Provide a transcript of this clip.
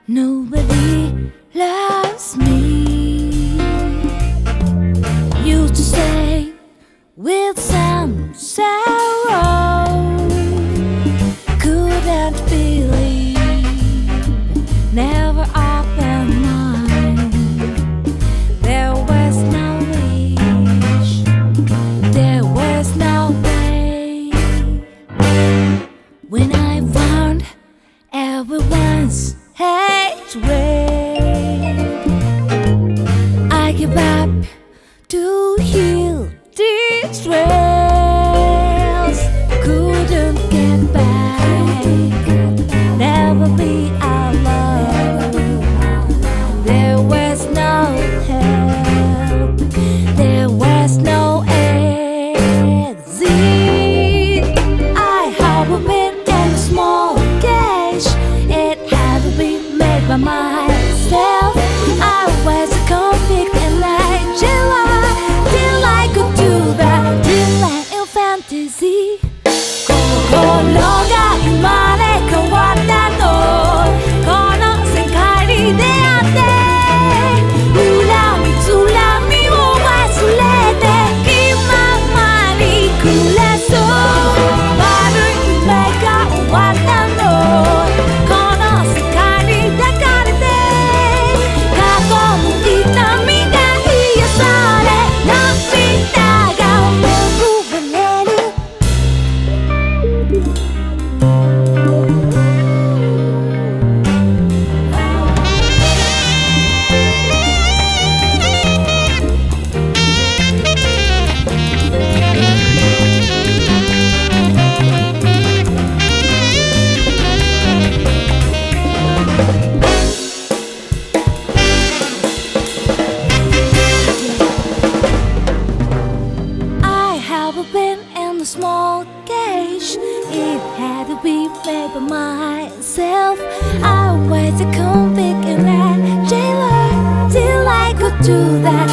Nobody loves me. Used to say with some sorrow, couldn't believe, never opened mine. There was no wish, there was no way. When I found everyone's hatred, I give up to heal these trails. Couldn't get back, never be alone. There was no help, there was no exit. I have been in a small cage, it had to be made by myself. I was a convict and I till I could do that, till I in fantasy. 心が生まれ変わったの、この世界に出会って、恨みつらみを忘れて気ままに暮らそう。悪い夢が終わったの、この世界に抱かれて、過去の痛みが癒され、涙が報われる。Been in a small cage, it had to be made by myself. I was a convict and a jailer till I could do that.